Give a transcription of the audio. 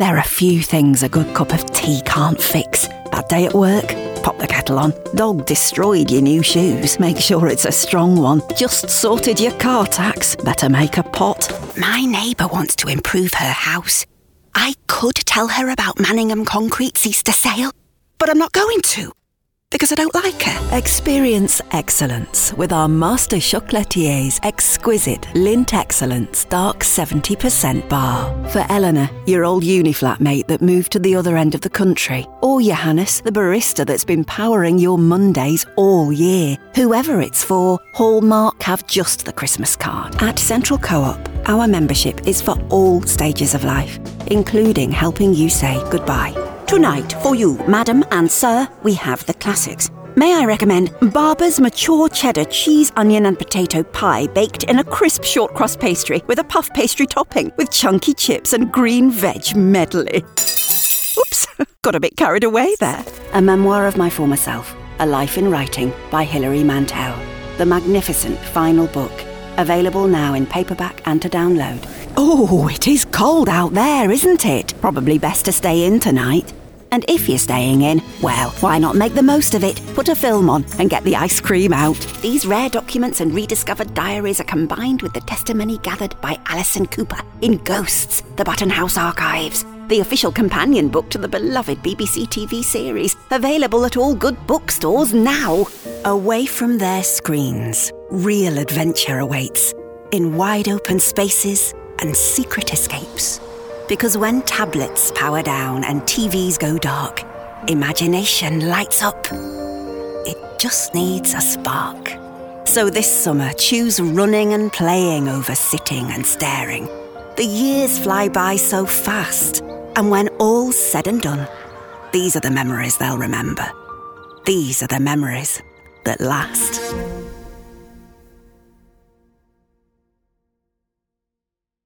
There are few things a good cup of tea can't fix. Bad day at work? Pop the kettle on. Dog destroyed your new shoes? Make sure it's a strong one. Just sorted your car tax? Better make a pot. My neighbour wants to improve her house. I could tell her about Manningham Concrete's Easter sale, but I'm not going to, because I don't like her. Experience excellence with our Master Chocolatier's exquisite Lindt Excellence Dark 70% bar. For Eleanor, your old uni flatmate that moved to the other end of the country. Or Johannes, the barista that's been powering your Mondays all year. Whoever it's for, Hallmark have just the Christmas card. At Central Co-op, our membership is for all stages of life, including helping you say goodbye. Tonight, for you, madam and sir, we have the classics. May I recommend Barber's mature cheddar cheese, onion and potato pie baked in a crisp short crust pastry with a puff pastry topping with chunky chips and green veg medley. Oops, got a bit carried away there. A memoir of my former self, A Life in Writing by Hilary Mantel. The magnificent final book, available now in paperback and to download. Oh, it is cold out there, isn't it? Probably best to stay in tonight. And if you're staying in, well, why not make the most of it? Put a film on and get the ice cream out. These rare documents and rediscovered diaries are combined with the testimony gathered by Alison Cooper in Ghosts, the Button House Archives, the official companion book to the beloved BBC TV series, available at all good bookstores now. Away from their screens, real adventure awaits in wide open spaces and secret escapes. Because when tablets power down and TVs go dark, imagination lights up. It just needs a spark. So this summer, choose running and playing over sitting and staring. The years fly by so fast, and when all's said and done, these are the memories they'll remember. These are the memories that last.